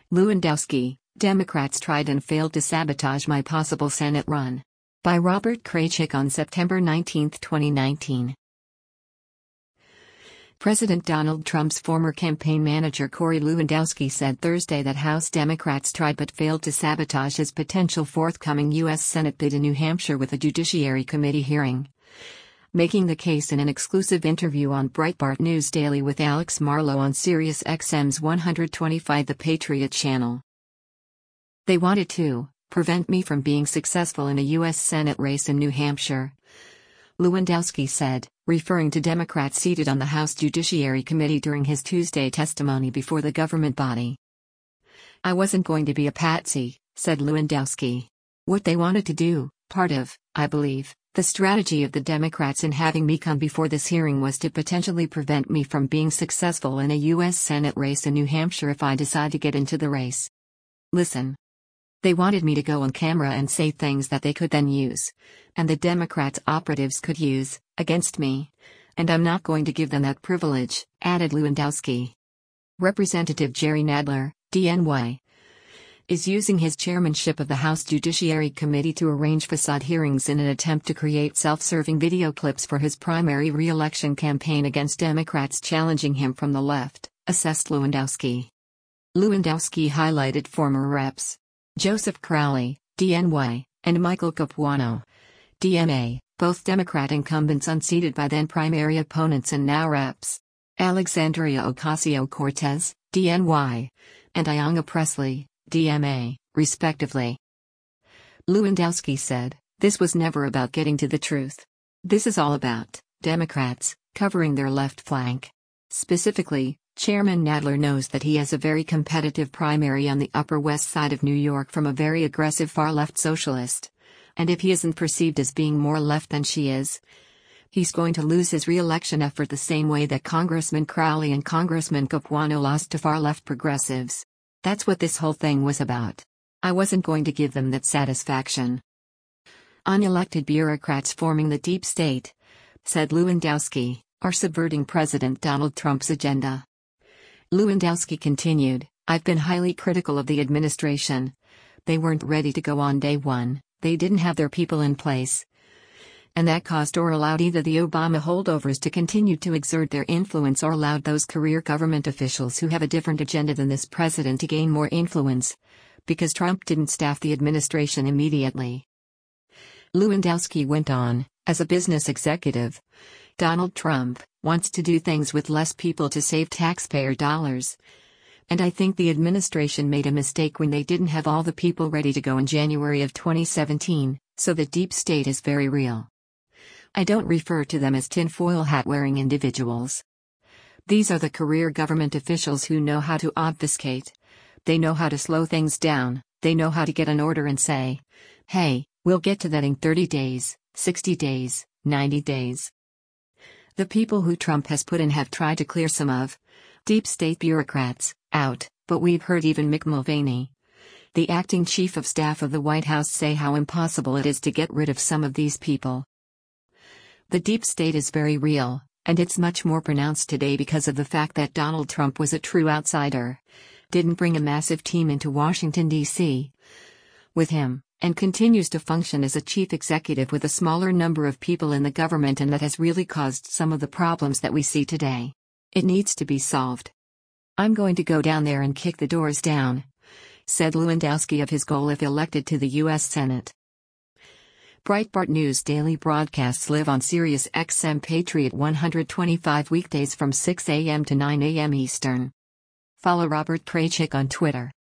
Lewandowski, Democrats tried and failed to sabotage my possible Senate run. By Robert Kraychik on September 19, 2019. President Donald Trump's former campaign manager Corey Lewandowski said Thursday that House Democrats tried but failed to sabotage his potential forthcoming U.S. Senate bid in New Hampshire with a Judiciary Committee hearing. Making the case in an exclusive interview on Breitbart News Daily with Alex Marlow on Sirius XM's 125 The Patriot channel. They wanted to prevent me from being successful in a U.S. Senate race in New Hampshire, Lewandowski said, referring to Democrats seated on the House Judiciary Committee during his Tuesday testimony before the government body. I wasn't going to be a patsy, said Lewandowski. What they wanted to do, part of, I believe, the strategy of the Democrats in having me come before this hearing was to potentially prevent me from being successful in a U.S. Senate race in New Hampshire if I decide to get into the race. Listen. They wanted me to go on camera and say things that they could then use, and the Democrats' operatives could use, against me. And I'm not going to give them that privilege, added Lewandowski. Representative Jerry Nadler, DNY, is using his chairmanship of the House Judiciary Committee to arrange facade hearings in an attempt to create self-serving video clips for his primary re-election campaign against Democrats challenging him from the left, assessed Lewandowski. Lewandowski highlighted former reps Joseph Crowley, DNY, and Michael Capuano, DMA, both Democrat incumbents unseated by then primary opponents and now reps, Alexandria Ocasio-Cortez, DNY, and Ayanna Pressley, DMA, respectively. Lewandowski said, "This was never about getting to the truth. This is all about Democrats covering their left flank. Specifically, Chairman Nadler knows that he has a very competitive primary on the Upper West Side of New York from a very aggressive far-left socialist. And if he isn't perceived as being more left than she is, he's going to lose his re-election effort the same way that Congressman Crowley and Congressman Capuano lost to far-left progressives. That's what this whole thing was about. I wasn't going to give them that satisfaction." Unelected bureaucrats forming the deep state, said Lewandowski, are subverting President Donald Trump's agenda. Lewandowski continued, "I've been highly critical of the administration. They weren't ready to go on day one, they didn't have their people in place. And that caused or allowed either the Obama holdovers to continue to exert their influence or allowed those career government officials who have a different agenda than this president to gain more influence, because Trump didn't staff the administration immediately." Lewandowski went on, "As a business executive, Donald Trump wants to do things with less people to save taxpayer dollars. And I think the administration made a mistake when they didn't have all the people ready to go in January of 2017, so the deep state is very real. I don't refer to them as tinfoil hat-wearing individuals. These are the career government officials who know how to obfuscate. They know how to slow things down, they know how to get an order and say, hey, we'll get to that in 30 days, 60 days, 90 days. The people who Trump has put in have tried to clear some of deep state bureaucrats out, but we've heard even Mick Mulvaney, the acting chief of staff of the White House, say how impossible it is to get rid of some of these people. The deep state is very real, and it's much more pronounced today because of the fact that Donald Trump was a true outsider, didn't bring a massive team into Washington, D.C. with him, and continues to function as a chief executive with a smaller number of people in the government, and that has really caused some of the problems that we see today. It needs to be solved. I'm going to go down there and kick the doors down," said Lewandowski of his goal if elected to the U.S. Senate. Breitbart News Daily broadcasts live on Sirius XM Patriot 125 weekdays from 6 a.m. to 9 a.m. Eastern. Follow Robert Kraychik on Twitter.